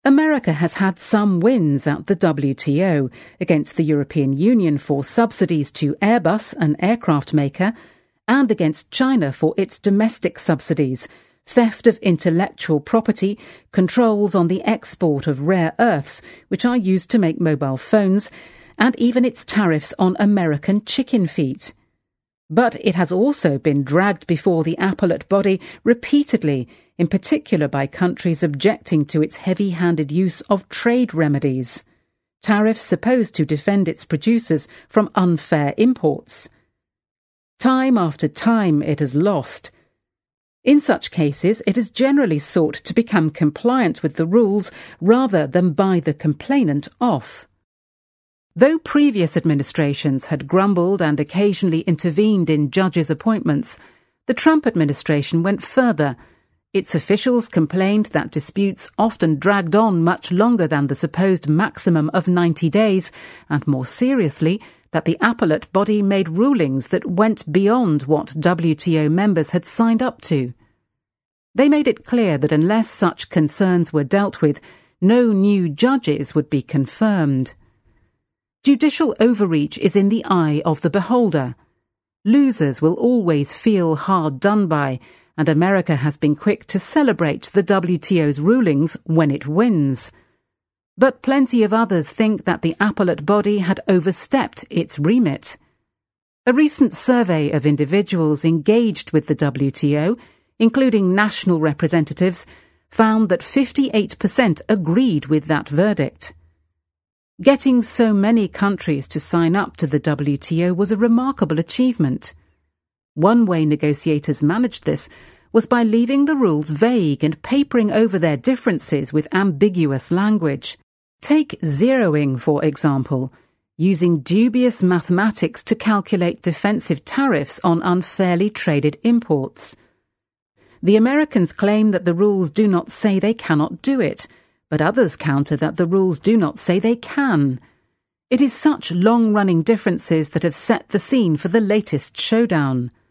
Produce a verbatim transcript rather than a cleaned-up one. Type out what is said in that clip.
America has had some wins at the W T O against the European Union for subsidies to Airbus, an aircraft maker, and against China for its domestic subsidies, theft of intellectual property, controls on the export of rare earths, which are used to make mobile phones, and even its tariffs on American chicken feet. But it has also been dragged before the appellate body repeatedly, in particular by countries objecting to its heavy-handed use of trade remedies, tariffs supposed to defend its producers from unfair imports. Time after time it has lost. In such cases, it has generally sought to become compliant with the rules rather than buy the complainant off. Though previous administrations had grumbled and occasionally intervened in judges' appointments, the Trump administration went further. Its officials complained that disputes often dragged on much longer than the supposed maximum of ninety days, and more seriously, that the appellate body made rulings that went beyond what W T O members had signed up to. They made it clear that unless such concerns were dealt with, no new judges would be confirmed. Judicial overreach is in the eye of the beholder. Losers will always feel hard done by, and America has been quick to celebrate the W T O's rulings when it wins. But plenty of others think that the appellate body had overstepped its remit. A recent survey of individuals engaged with the W T O, including national representatives, found that fifty-eight percent agreed with that verdict. Getting so many countries to sign up to the W T O was a remarkable achievement. One way negotiators managed this was by leaving the rules vague and papering over their differences with ambiguous language. Take zeroing, for example, using dubious mathematics to calculate defensive tariffs on unfairly traded imports. The Americans claim that the rules do not say they cannot do it, but others counter that the rules do not say they can. It is such long-running differences that have set the scene for the latest showdown.